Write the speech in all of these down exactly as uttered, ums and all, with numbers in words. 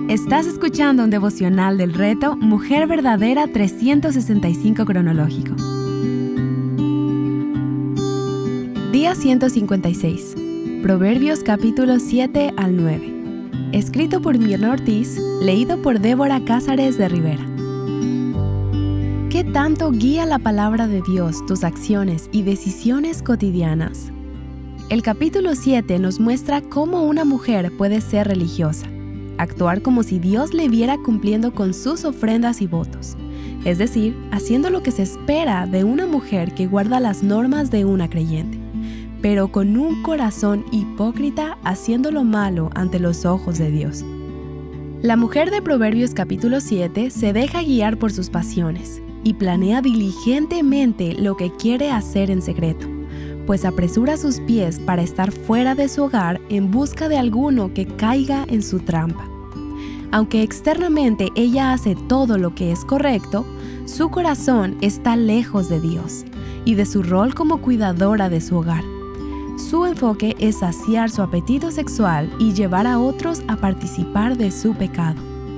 Estás escuchando un devocional del reto Mujer Verdadera trescientos sesenta y cinco cronológico. Día ciento cincuenta y seis. Proverbios capítulos siete al nueve. Escrito por Mirna Ortiz, leído por Débora Cázares de Rivera. ¿Qué tanto guía la palabra de Dios tus acciones y decisiones cotidianas? El capítulo siete nos muestra cómo una mujer puede ser religiosa, actuar como si Dios le viera cumpliendo con sus ofrendas y votos, es decir, haciendo lo que se espera de una mujer que guarda las normas de una creyente, pero con un corazón hipócrita haciendo lo malo ante los ojos de Dios. La mujer de Proverbios capítulo siete se deja guiar por sus pasiones y planea diligentemente lo que quiere hacer en secreto, pues apresura sus pies para estar fuera de su hogar en busca de alguno que caiga en su trampa. Aunque externamente ella hace todo lo que es correcto, su corazón está lejos de Dios y de su rol como cuidadora de su hogar. Su enfoque es saciar su apetito sexual y llevar a otros a participar de su pecado.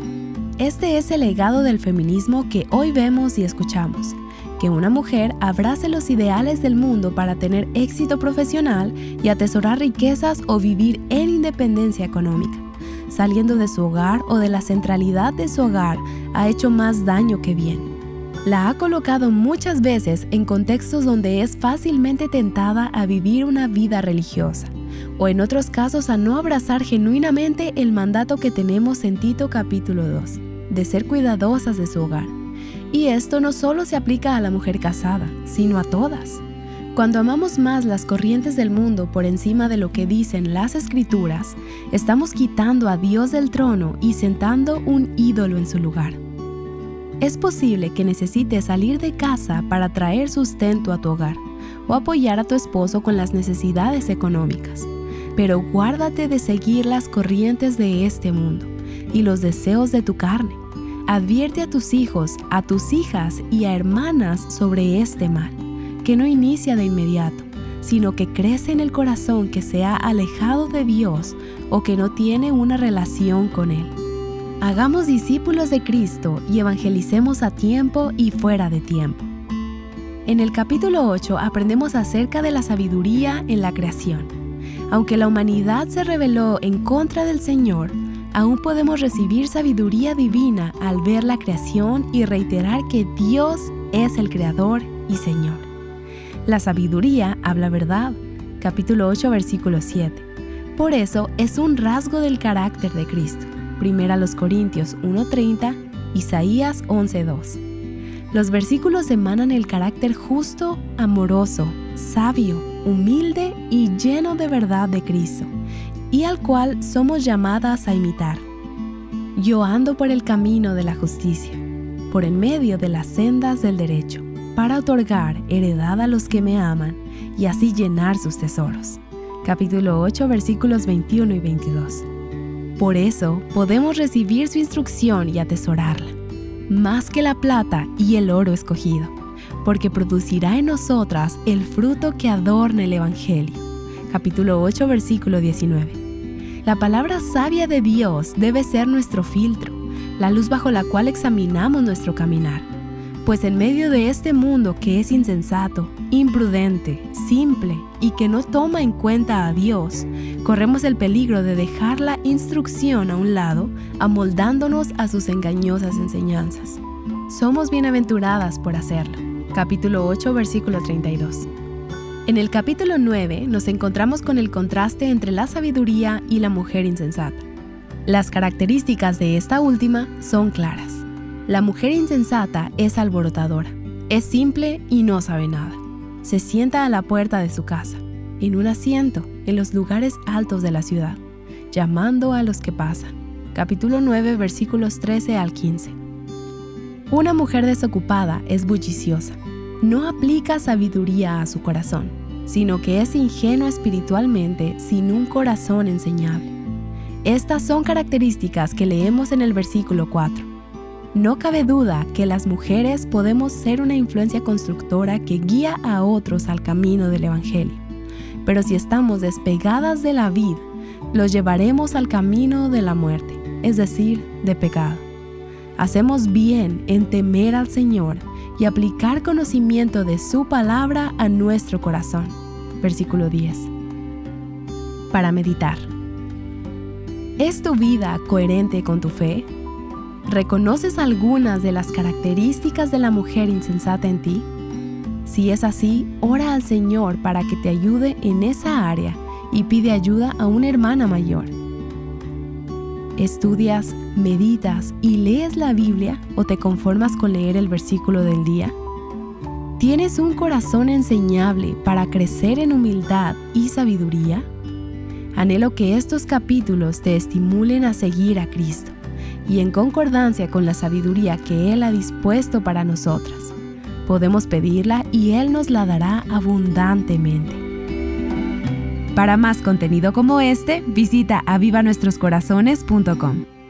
Este es el legado del feminismo que hoy vemos y escuchamos, que una mujer abrace los ideales del mundo para tener éxito profesional y atesorar riquezas o vivir en independencia económica. Saliendo de su hogar o de la centralidad de su hogar ha hecho más daño que bien. La ha colocado muchas veces en contextos donde es fácilmente tentada a vivir una vida religiosa, o en otros casos a no abrazar genuinamente el mandato que tenemos en Tito capítulo dos, de ser cuidadosas de su hogar. Y esto no solo se aplica a la mujer casada, sino a todas. Cuando amamos más las corrientes del mundo por encima de lo que dicen las Escrituras, estamos quitando a Dios del trono y sentando un ídolo en su lugar. Es posible que necesites salir de casa para traer sustento a tu hogar o apoyar a tu esposo con las necesidades económicas, pero guárdate de seguir las corrientes de este mundo y los deseos de tu carne. Advierte a tus hijos, a tus hijas y a hermanas sobre este mal, que no inicia de inmediato, sino que crece en el corazón que se ha alejado de Dios o que no tiene una relación con Él. Hagamos discípulos de Cristo y evangelicemos a tiempo y fuera de tiempo. En el capítulo ocho aprendemos acerca de la sabiduría en la creación. Aunque la humanidad se rebeló en contra del Señor, aún podemos recibir sabiduría divina al ver la creación y reiterar que Dios es el Creador y Señor. La sabiduría habla verdad, capítulo ocho, versículo siete. Por eso es un rasgo del carácter de Cristo. Primera los Corintios uno treinta, Isaías once dos. Los versículos emanan el carácter justo, amoroso, sabio, humilde y lleno de verdad de Cristo, y al cual somos llamadas a imitar. Yo ando por el camino de la justicia, por en medio de las sendas del derecho, para otorgar heredad a los que me aman y así llenar sus tesoros. Capítulo ocho, versículos veintiuno y veintidós. Por eso podemos recibir su instrucción y atesorarla, más que la plata y el oro escogido, porque producirá en nosotras el fruto que adorna el Evangelio. Capítulo ocho, versículo diecinueve. La palabra sabia de Dios debe ser nuestro filtro, la luz bajo la cual examinamos nuestro caminar. Pues en medio de este mundo que es insensato, imprudente, simple y que no toma en cuenta a Dios, corremos el peligro de dejar la instrucción a un lado, amoldándonos a sus engañosas enseñanzas. Somos bienaventuradas por hacerlo. Capítulo ocho, versículo treinta y dos. En el capítulo nueve nos encontramos con el contraste entre la sabiduría y la mujer insensata. Las características de esta última son claras. La mujer insensata es alborotadora, es simple y no sabe nada. Se sienta a la puerta de su casa, en un asiento en los lugares altos de la ciudad, llamando a los que pasan. Capítulo nueve, versículos trece al quince. Una mujer desocupada es bulliciosa. No aplica sabiduría a su corazón, sino que es ingenua espiritualmente sin un corazón enseñable. Estas son características que leemos en el versículo cuatro. No cabe duda que las mujeres podemos ser una influencia constructora que guía a otros al camino del Evangelio, pero si estamos despegadas de la vid, los llevaremos al camino de la muerte. es decir, de pecado. Hacemos bien en temer al Señor y aplicar conocimiento de su palabra a nuestro corazón. Versículo diez. Para meditar. ¿Es tu vida coherente con tu fe? ¿Reconoces algunas de las características de la mujer insensata en ti? Si es así, ora al Señor para que te ayude en esa área y pide ayuda a una hermana mayor. ¿Estudias, meditas y lees la Biblia o te conformas con leer el versículo del día? ¿Tienes un corazón enseñable para crecer en humildad y sabiduría? Anhelo que estos capítulos te estimulen a seguir a Cristo y en concordancia con la sabiduría que Él ha dispuesto para nosotras. Podemos pedirla y Él nos la dará abundantemente. Para más contenido como este, visita aviva nuestros corazones punto com.